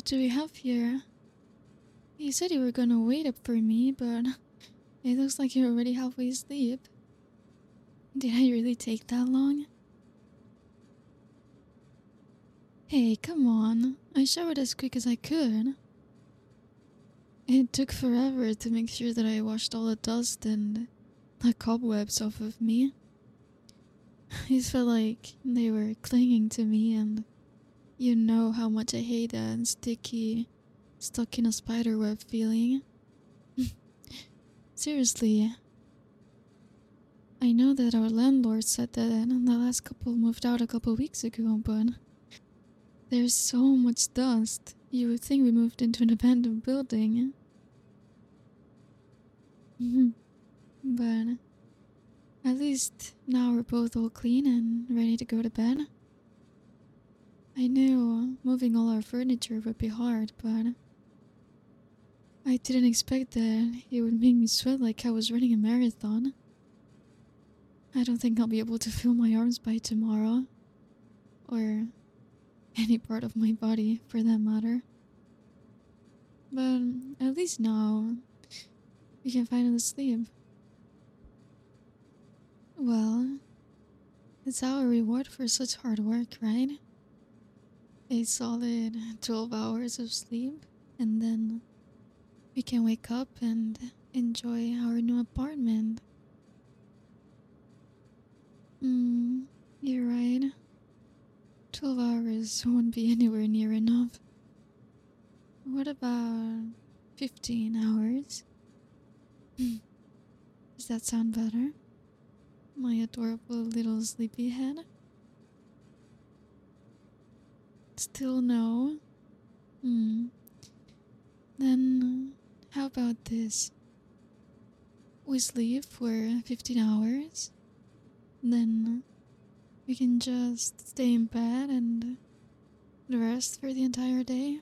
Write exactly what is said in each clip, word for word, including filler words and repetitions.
what do we have here? You said you were gonna wait up for me, but it looks like you're already halfway asleep. Did I really take that long? Hey, come on. I showered as quick as I could. It took forever to make sure that I washed all the dust and the cobwebs off of me. It felt like they were clinging to me, and you know how much I hate that sticky, stuck in a spiderweb feeling. Seriously. I know that our landlord said that the last couple moved out a couple weeks ago, but there's so much dust. You would think we moved into an abandoned building. But at least now we're both all clean and ready to go to bed. I knew moving all our furniture would be hard, but I didn't expect that it would make me sweat like I was running a marathon. I don't think I'll be able to feel my arms by tomorrow. Or any part of my body, for that matter. But at least now, we can finally sleep. Well, it's our reward for such hard work, right? A solid twelve hours of sleep, and then we can wake up and enjoy our new apartment. Hmm, you're right. twelve hours won't be anywhere near enough. What about fifteen hours? Does that sound better? My adorable little sleepyhead? Still no? Hmm. Then, how about this? We sleep for fifteen hours, then we can just stay in bed and rest for the entire day.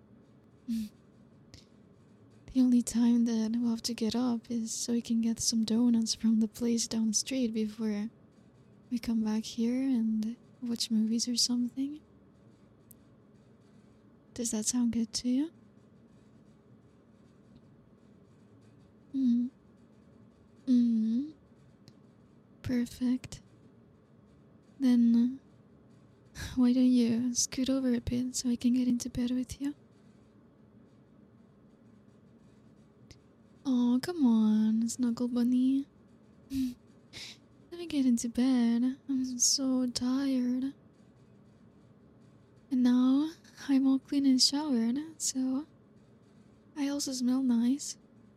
The only time that we'll have to get up is so we can get some donuts from the place down the street before we come back here and watch movies or something. Does that sound good to you? Hmm. Hmm. Perfect. Then, why don't you scoot over a bit so I can get into bed with you? Oh, come on, Snuggle Bunny. Let me get into bed. I'm so tired. And now, I'm all clean and showered, so I also smell nice.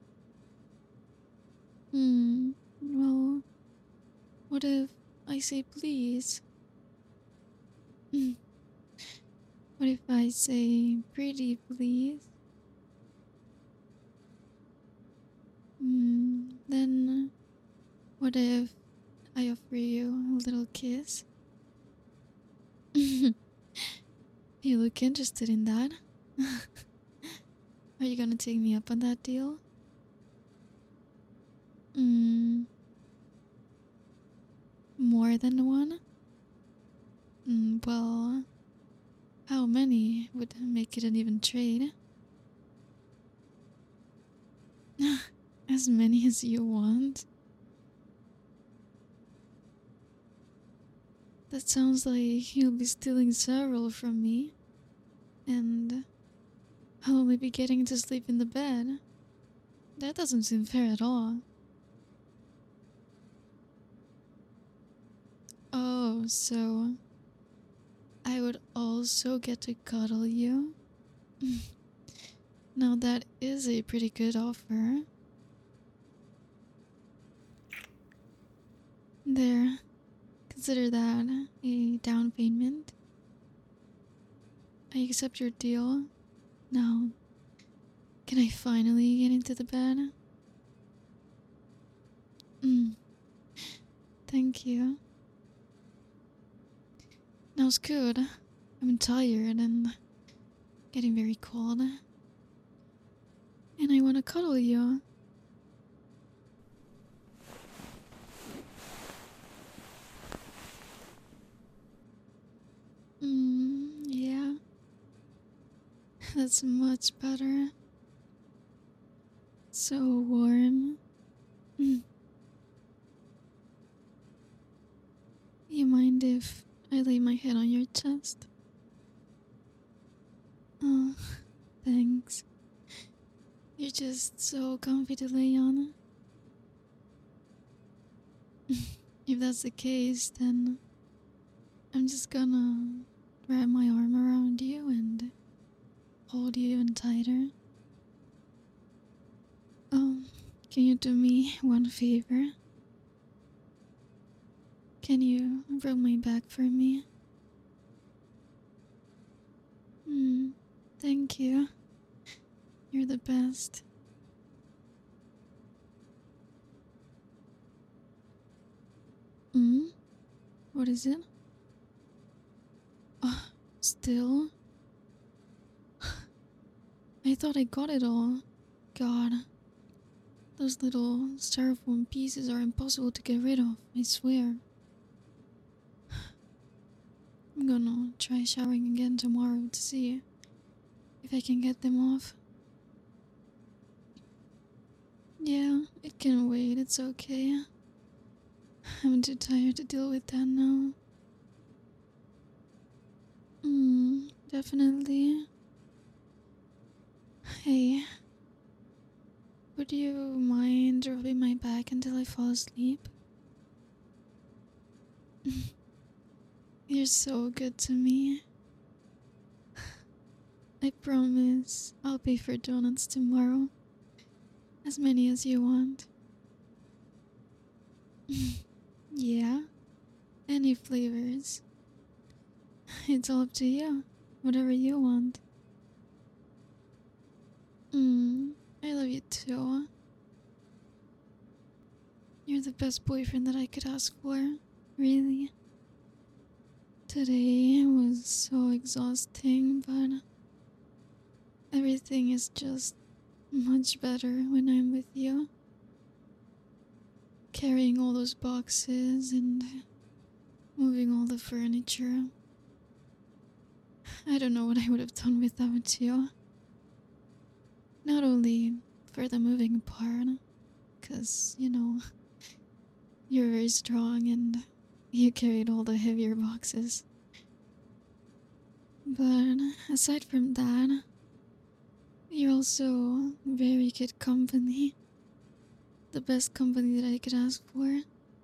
Hmm, well, what if I say please? What if I say pretty please? Hmm, then what if I offer you a little kiss? You look interested in that. Are you gonna take me up on that deal? Hmm. More than one? Mm, well, how many would make it an even trade? As many as you want? That sounds like you'll be stealing several from me, and I'll only be getting to sleep in the bed. That doesn't seem fair at all. Oh, so I would also get to cuddle you? Now that is a pretty good offer. There, consider that a down payment. I accept your deal. Now, can I finally get into the bed? Mm. Thank you. Now it's good. I'm tired and getting very cold. And I want to cuddle you. Mm, yeah. That's much better. So warm. Mm. You mind if I lay my head on your chest? Oh, thanks. You're just so comfy to lay on. If that's the case, then I'm just gonna wrap my arm around you and hold you even tighter. Um, can you do me one favor? Can you rub my back for me? Hmm, thank you. You're the best. Hmm? What is it? Oh, still? I thought I got it all. God. Those little styrofoam pieces are impossible to get rid of, I swear. I'm gonna try showering again tomorrow to see if I can get them off. Yeah, it can wait, it's okay. I'm too tired to deal with that now. Hmm, definitely. Hey, would you mind rubbing my back until I fall asleep? You're so good to me. I promise I'll pay for donuts tomorrow. As many as you want. Yeah, any flavors. It's all up to you. Whatever you want. Hmm, I love you too. You're the best boyfriend that I could ask for. Really. Today was so exhausting, but everything is just much better when I'm with you. Carrying all those boxes and moving all the furniture. I don't know what I would have done without you. Not only for the moving part, because, you know, you're very strong and you carried all the heavier boxes. But aside from that, you're also very good company. The best company that I could ask for.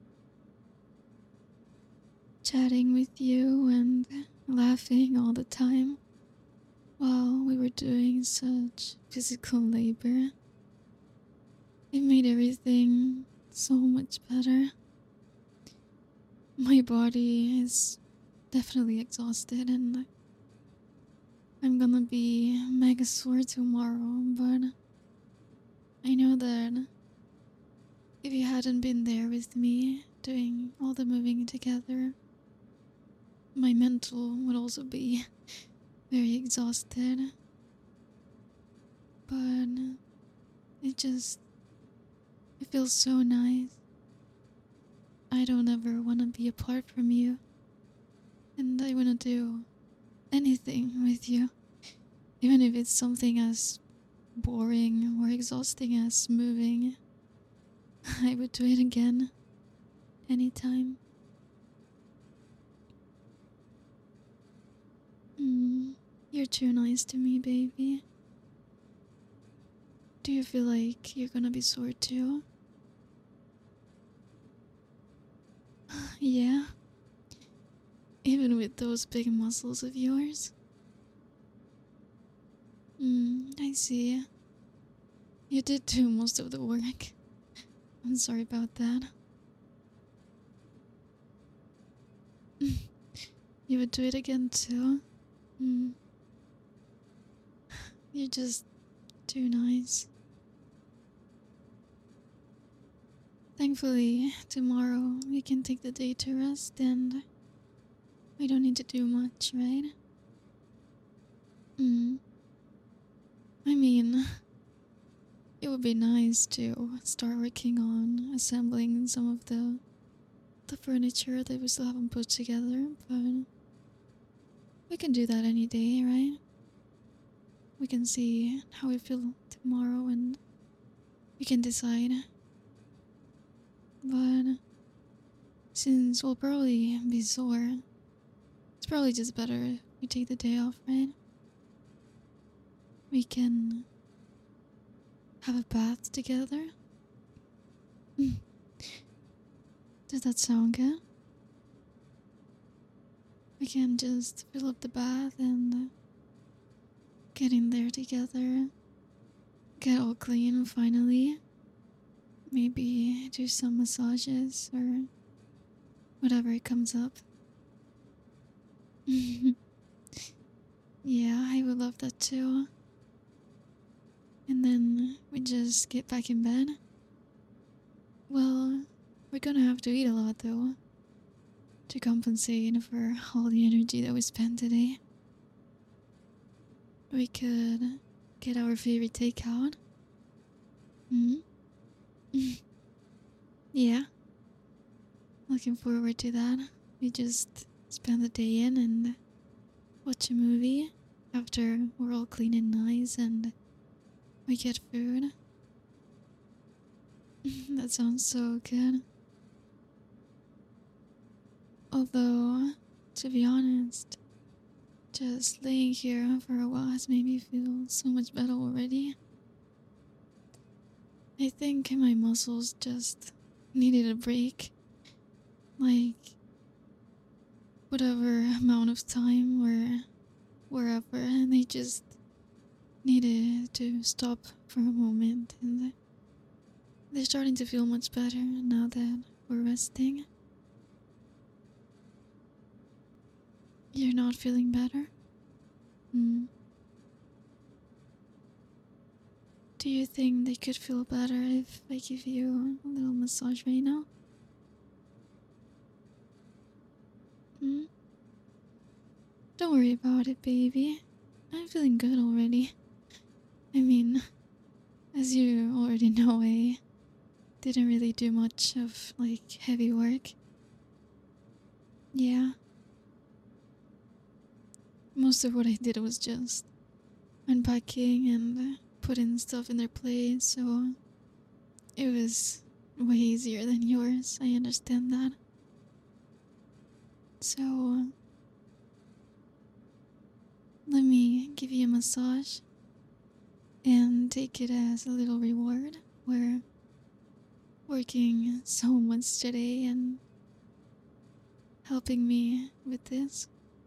Chatting with you and laughing all the time while we were doing such physical labor. It made everything so much better. My body is definitely exhausted and I'm gonna be mega sore tomorrow, but I know that if you hadn't been there with me doing all the moving together, my mental would also be very exhausted. But it just, it feels so nice. I don't ever want to be apart from you. And I want to do anything with you. Even if it's something as boring or exhausting as moving. I would do it again. Anytime. Mm, you're too nice to me, baby. Do you feel like you're gonna be sore too? Yeah? Even with those big muscles of yours? Hmm, I see. You did do most of the work. I'm sorry about that. You would do it again too? Hmm. You're just too nice. Thankfully, tomorrow we can take the day to rest and we don't need to do much, right? Hmm. I mean, it would be nice to start working on assembling some of the the furniture that we still haven't put together, but we can do that any day, right? we can see how we feel tomorrow and we can decide. But since we'll probably be sore, it's probably just better if we take the day off, right? We can have a bath together. Does that sound good? We can just fill up the bath and get in there together. Get all clean finally. Maybe do some massages or whatever comes up. Yeah, I would love that too. And then we just get back in bed. Well, we're gonna have to eat a lot though, to compensate for all the energy that we spent today. We could get our favorite takeout. Hmm? Yeah. Looking forward to that. We just spend the day in and watch a movie after we're all clean and nice and we get food. That sounds so good. Although, to be honest, just laying here for a while has made me feel so much better already. I think my muscles just needed a break. Like, whatever amount of time or wherever, and they just needed to stop for a moment, and they're starting to feel much better now that we're resting. You're not feeling better? Hmm. Do you think they could feel better if I give you a little massage right now? Hmm? Don't worry about it, baby. I'm feeling good already. I mean, as you already know, I didn't really do much of, like, heavy work. Yeah. Most of what I did was just unpacking and putting stuff in their place, so it was way easier than yours. I understand that. So, let me give you a massage and take it as a little reward. We're working so much today and helping me with this.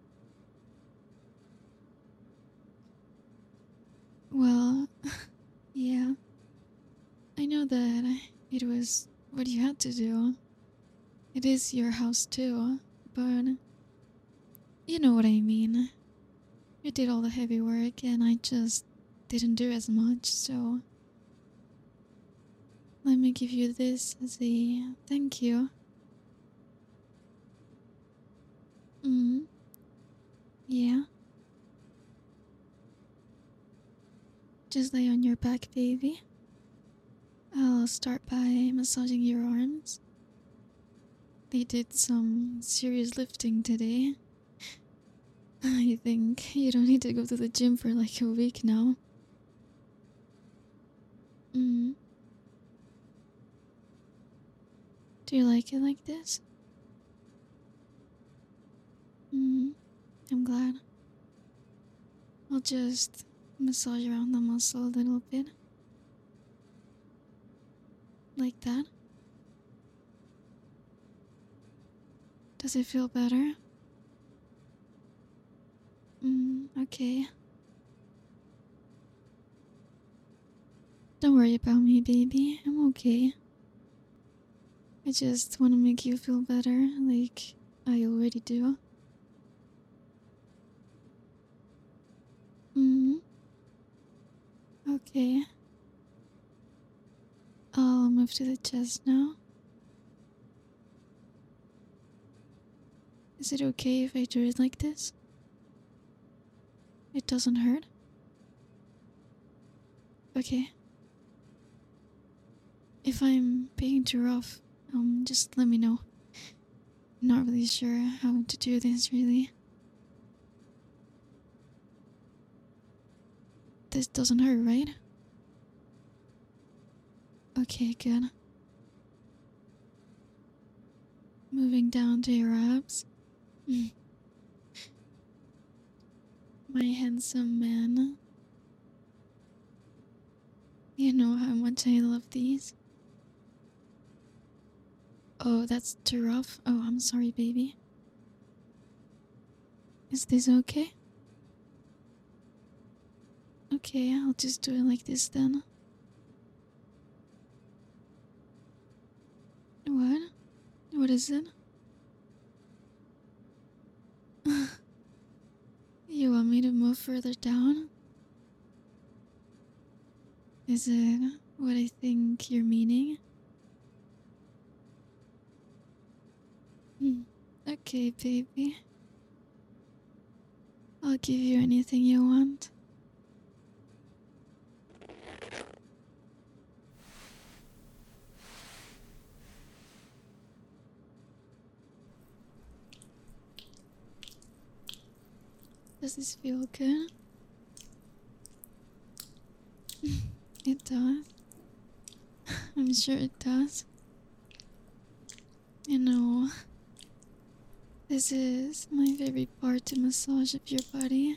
Well, yeah, I know that it was what you had to do. It is your house too, but you know what I mean. You did all the heavy work and I just didn't do as much, so let me give you this as a thank you. Mm, yeah. Just lay on your back, baby. I'll start by massaging your arms. They did some serious lifting today. I think you don't need to go to the gym for like a week now. Mm. Do you like it like this? Mm. I'm glad. I'll just massage around the muscle a little bit. Like that. Does it feel better? Mm, okay. Don't worry about me, baby. I'm okay. I just want to make you feel better, like I already do. Mm, okay. I'll move to the chest now. Is it okay if I do it like this? It doesn't hurt? Okay. If I'm being too rough, um, just let me know. I'm not really sure how to do this, really. this doesn't hurt, right? Okay, good. Moving down to your abs. Mm. My handsome man. You know how much I love these. Oh, that's too rough. Oh, I'm sorry, baby. Is this okay? Okay, I'll just do it like this then. What? What is it? You want me to move further down? Is it what I think you're meaning? Hmm. Okay, baby. I'll give you anything you want. Does this feel good? It does. I'm sure it does. You know, this is my favorite part to massage of your body.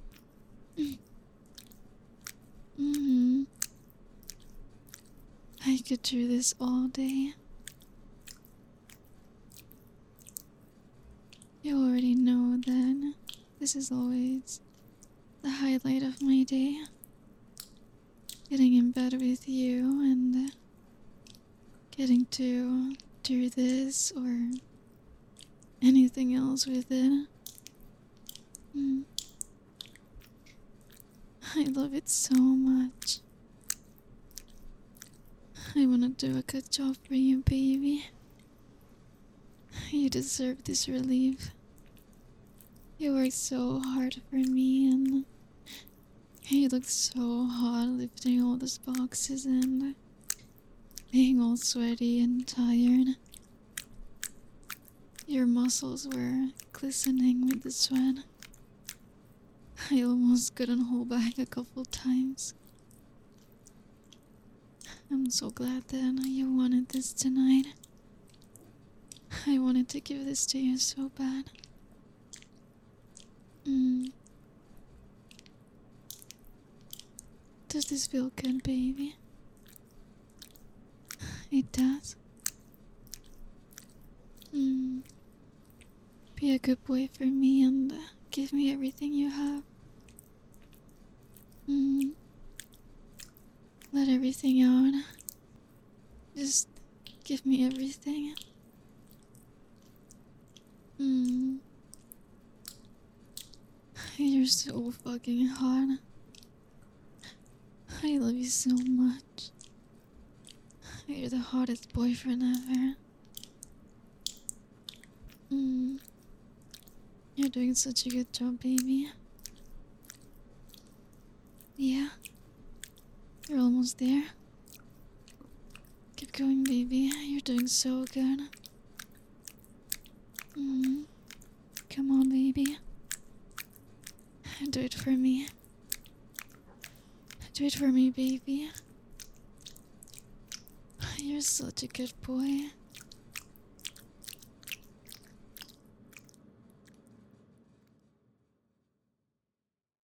Mm-hmm. I could do this all day. You already know that this is always the highlight of my day. Getting in bed with you and getting to do this or anything else with it. Mm. I love it so much. I wanna do a good job for you, baby. You deserve this relief. You worked so hard for me and you looked so hot lifting all those boxes and being all sweaty and tired. Your muscles were glistening with the sweat. I almost couldn't hold back a couple times. I'm so glad that you wanted this tonight. I wanted to give this to you so bad. Mm. Does this feel good, baby? It does. Mm. Be a good boy for me and uh, give me everything you have. Mm. Let everything out. Just give me everything. Mm. You're so fucking hot. I love you so much. You're the hottest boyfriend ever. Mm. You're doing such a good job, baby. Yeah. You're almost there. Keep going, baby. You're doing so good. Mm. Come on, baby. Do it for me. Do it for me, baby. You're such a good boy.